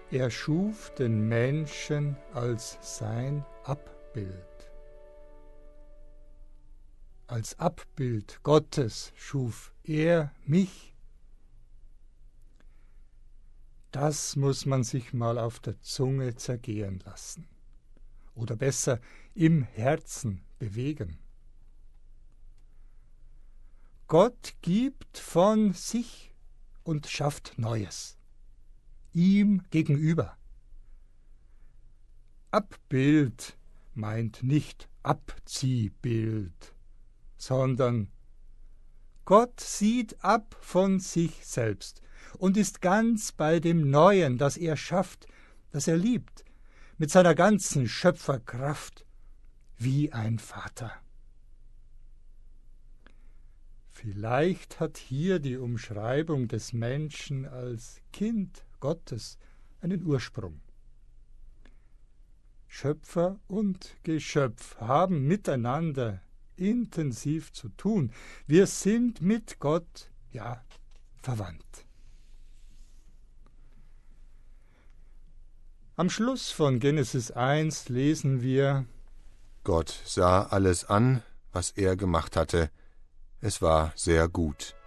Er schuf den Menschen als sein Abbild. Als Abbild Gottes schuf er mich. Das muss man sich mal auf der Zunge zergehen lassen. Oder besser im Herzen bewegen. Gott gibt von sich und schafft Neues. Ihm gegenüber. Abbild meint nicht Abziehbild, sondern Gott sieht ab von sich selbst und ist ganz bei dem Neuen, das er schafft, das er liebt, mit seiner ganzen Schöpferkraft, wie ein Vater. Vielleicht hat hier die Umschreibung des Menschen als Kind Gottes einen Ursprung. Schöpfer und Geschöpf haben miteinander intensiv zu tun. Wir sind mit Gott, ja, verwandt. Am Schluss von Genesis 1 lesen wir: Gott sah alles an, was er gemacht hatte. Es war sehr gut.